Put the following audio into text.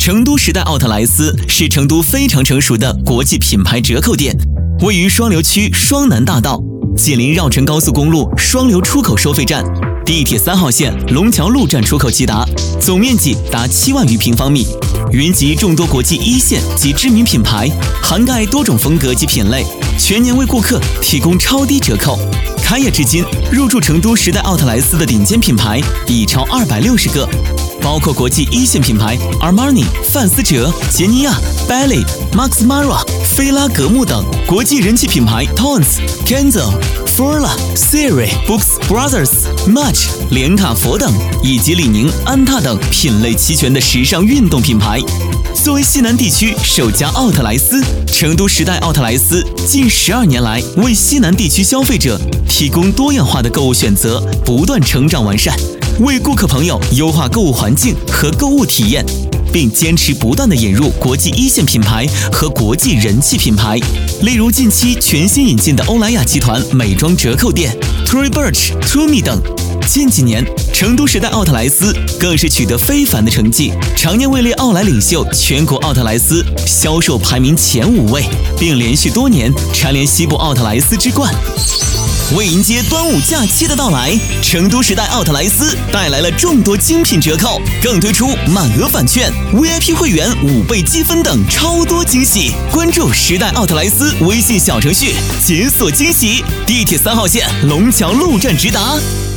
成都时代奥特莱斯是成都非常成熟的国际品牌折扣店，位于双流区双南大道，紧邻绕城高速公路双流出口收费站，地铁3号线龙桥路站出口即达，总面积达7万余平方米，云集众多国际一线及知名品牌，涵盖多种风格及品类，全年为顾客提供超低折扣。开业至今，入驻成都时代奥特莱斯的顶尖品牌已超260个，包括国际一线品牌 Armani、范思哲、杰尼亚、Ballet、Max Mara、菲拉格慕等，国际人气品牌 Tons、Kenzo、Furla、Siri、Books Brothers、连卡佛等，以及李宁、安踏等品类齐全的时尚运动品牌。作为西南地区首家奥特莱斯，成都时代奥特莱斯近12年来为西南地区消费者提供多样化的购物选择，不断成长完善，为顾客朋友优化购物环境和购物体验，并坚持不断地引入国际一线品牌和国际人气品牌，例如近期全新引进的欧莱雅集团美妆折扣店 Tory Burch、Tumi 等。近几年，成都时代奥特莱斯更是取得非凡的成绩，常年位列奥莱领袖全国奥特莱斯销售排名前5位，并连续多年蝉联西部奥特莱斯之冠。为迎接端午假期的到来，成都时代奥特莱斯带来了众多精品折扣，更推出满额返券、VIP 会员5倍积分等超多惊喜。关注时代奥特莱斯微信小程序，解锁惊喜。地铁3号线龙桥路站直达。